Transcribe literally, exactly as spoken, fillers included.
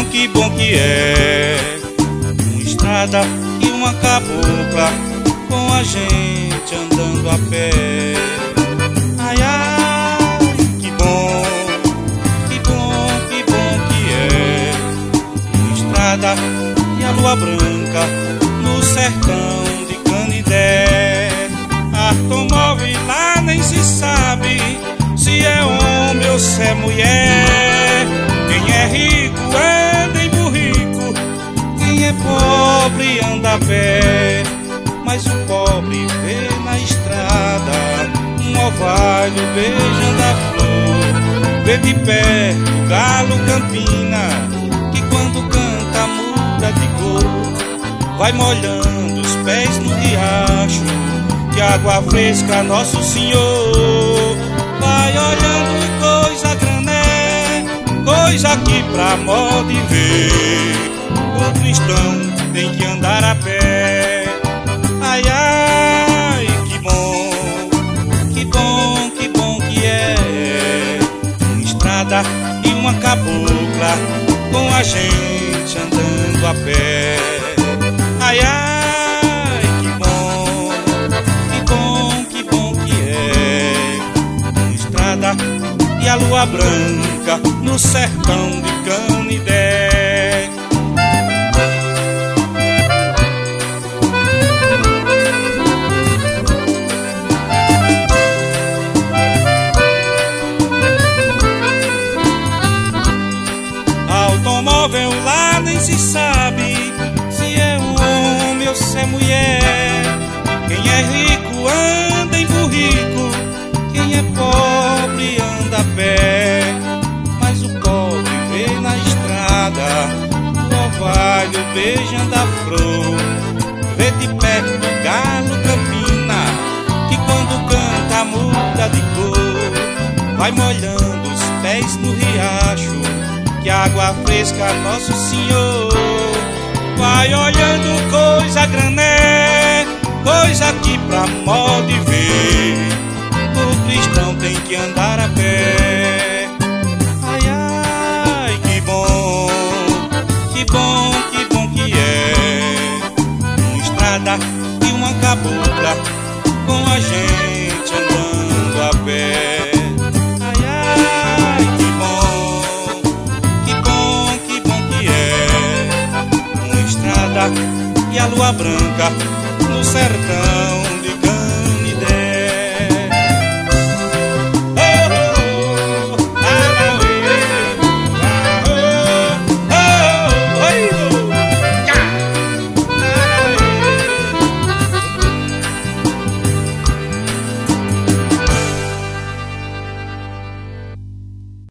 bom, que bom que é. Uma estrada e uma cabocla com a gente andando a pé. Ai, ai, que bom, que bom, que bom que é. Uma estrada e a lua branca no sertão de Canidé. Automóvel lá nem se sabe se é homem ou se é mulher. Quem é rico anda em burrico, quem é pobre anda a pé. Mas o pobre vê na estrada um orvalho beijando a flor. Vê de perto o galo campina, que quando canta muda de cor. Vai molhando os pés no riacho, que água fresca Nosso Senhor. Vai olhando coisa a grané, coisa que pra moda de ver. O cristão tem que andar a pé. Ai, ai, que bom, que bom, que bom que é. Uma estrada e uma cabocla com a gente andando a pé. Ai, ai, que bom, que bom, que bom que é. Uma estrada e a lua branca no sertão de Canidé. Automóvel lá nem se sabe se é um homem ou se é mulher. Quem é rico anda em burrico, quem é pobre anda a pé. Mas o pobre vê na estrada o orvalho beijando a flor. Vê de perto o galo campina, que quando canta muda de cor. Vai molhando os pés no riacho, que água fresca Nosso Senhor. Vai olhando coisa a grané, coisa que pra moda de ver. O cristão tem que andar a pé. Ai, ai, que bom, que bom, que bom que é. Uma estrada e uma cabocla com a gente andando a pé. E a lua branca no sertão